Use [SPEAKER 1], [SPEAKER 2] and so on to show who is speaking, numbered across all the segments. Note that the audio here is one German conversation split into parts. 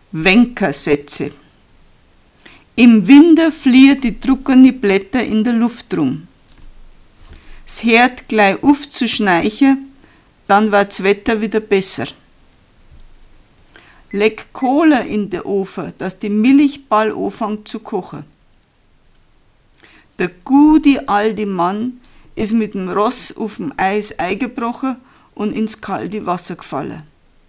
[SPEAKER 1] Wenkersätze. Im Winter fliehen die druckende Blätter in der Luft rum. Es hört gleich auf zu schneien, dann wird's Wetter wieder besser. Leg Kohle in den Ofen, dass die Milch bald anfängt zu kochen. Der gute alte Mann ist mit dem Ross auf dem Eis eingebrochen und ins kalte Wasser gefallen.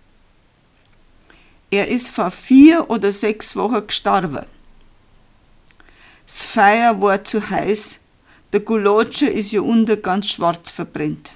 [SPEAKER 1] Er ist vor 4 oder 6 Wochen gestorben. Das Feuer war zu heiß, der Gulatscher ist ja unten ganz schwarz verbrennt.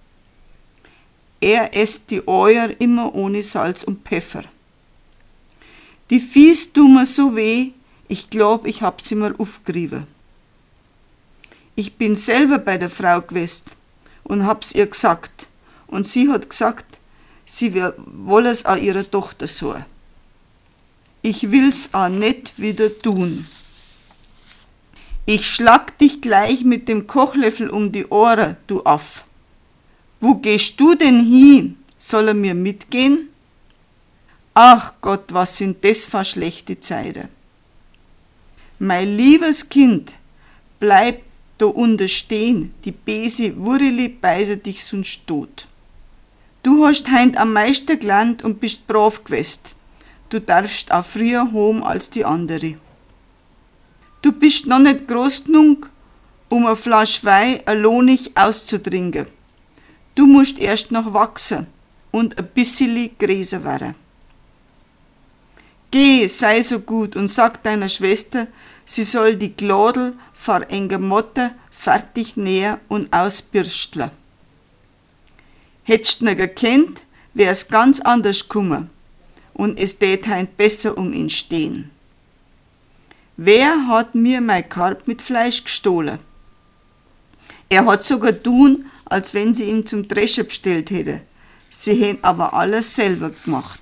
[SPEAKER 1] Er esst die Eier immer ohne Salz und Pfeffer. Die Fies tun mir so weh, ich glaub, ich hab sie mir aufgerieben. Ich bin selber bei der Frau gewesen und hab's ihr gesagt. Und sie hat gesagt, sie wolle es an ihrer Tochter so. Ich will's auch nicht wieder tun. Ich schlag dich gleich mit dem Kochlöffel um die Ohren, du Aff. Wo gehst du denn hin? Soll er mir mitgehen? Ach Gott, was sind das für schlechte Zeiten. Mein liebes Kind, bleib da unten stehen, die böse Wurreli beiße dich sonst tot. Du hast heint am meisten gelernt und bist brav gewesen. Du darfst auch früher heim als die andere. Du bist noch nicht groß genug, um eine Flasche Wein alleinig auszutrinken. Du musst erst noch wachsen und ein bisschen größer werden. Geh, sei so gut und sag deiner Schwester, sie soll die Gladel vor enger Motte fertig nähen und ausbürsteln. Hättest du ihn gekannt, wär's ganz anders gekommen und es tät heint besser um ihn stehen. Wer hat mir mein Kalb mit Fleisch gestohlen? Er hat sogar tun, als wenn sie ihn zum Dreschen bestellt hätte. Sie haben aber alles selber gemacht.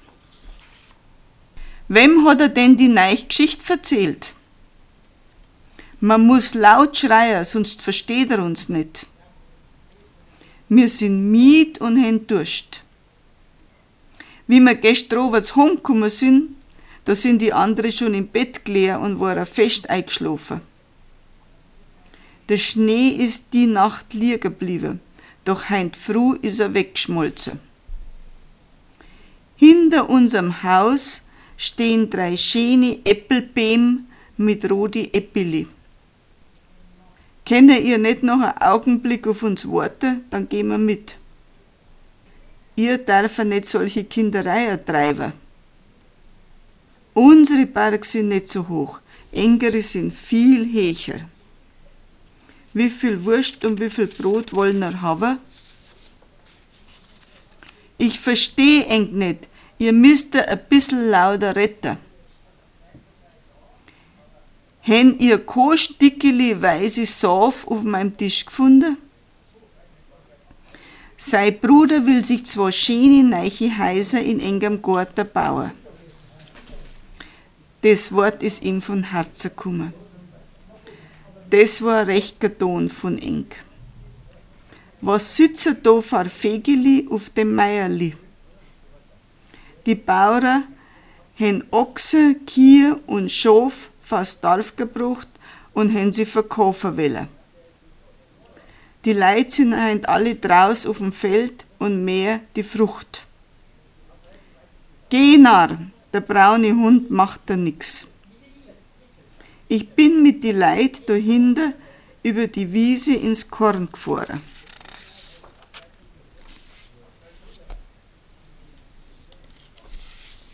[SPEAKER 1] Wem hat er denn die neue Geschichte erzählt? Man muss laut schreien, sonst versteht er uns nicht. Wir sind müde und haben Durst. Wie wir gestern Abend heimgekommen sind, da sind die anderen schon im Bett gelegen und waren fest eingeschlafen. Der Schnee ist die Nacht liegen geblieben, doch heint früh ist er weggeschmolzen. Hinter unserem Haus stehen 3 schöne Äpfelbäume mit roten Äppeli. Könnt ihr nicht noch einen Augenblick auf uns warten, dann gehen wir mit. Ihr dürft nicht solche Kindereien treiben. Unsere Berge sind nicht so hoch, engere sind viel höher. Wie viel Wurst und wie viel Brot wollen wir haben? Ich versteh eng nicht, ihr müsst ein bisschen lauter retten. Hen ihr kein Stickeli weiße Saaf auf meinem Tisch gefunden? Sein Bruder will sich 2 schöne neue Häuser in engem Garten bauen. Das Wort ist ihm von Herzen gekommen. Das war recht getan von eng. Was sitzen da für Fegeli auf dem Meierli? Die Bauern haben Ochsen, Kühe und Schaf vors Dorf gebracht und haben sie verkaufen wollen. Die Leute sind alle draus auf dem Feld und mehr die Frucht. Geh Narr, der braune Hund macht da nix. Ich bin mit die Leid dahinter über die Wiese ins Korn gefahren.